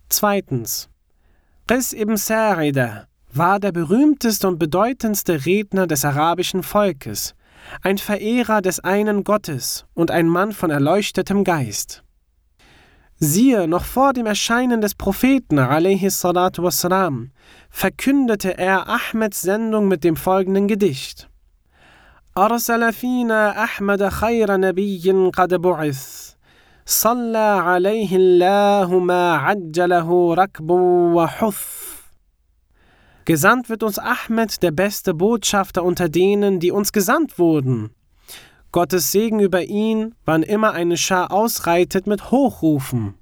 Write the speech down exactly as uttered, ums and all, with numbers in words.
Zweitens. Qais ibn Sa'ida war der berühmteste und bedeutendste Redner des arabischen Volkes, ein Verehrer des einen Gottes und ein Mann von erleuchtetem Geist. Siehe, noch vor dem Erscheinen des Propheten alaihi salatu wassalam, verkündete er Ahmeds Sendung mit dem folgenden Gedicht: Arsala fina Ahmad khayra nabiyyin qad bu'ith, Salla alayhi Allahu ma ajjalahu rakbu wa huth. Gesandt wird uns Ahmed, der beste Botschafter unter denen, die uns gesandt wurden. Gottes Segen über ihn, wann immer eine Schar ausreitet mit Hochrufen.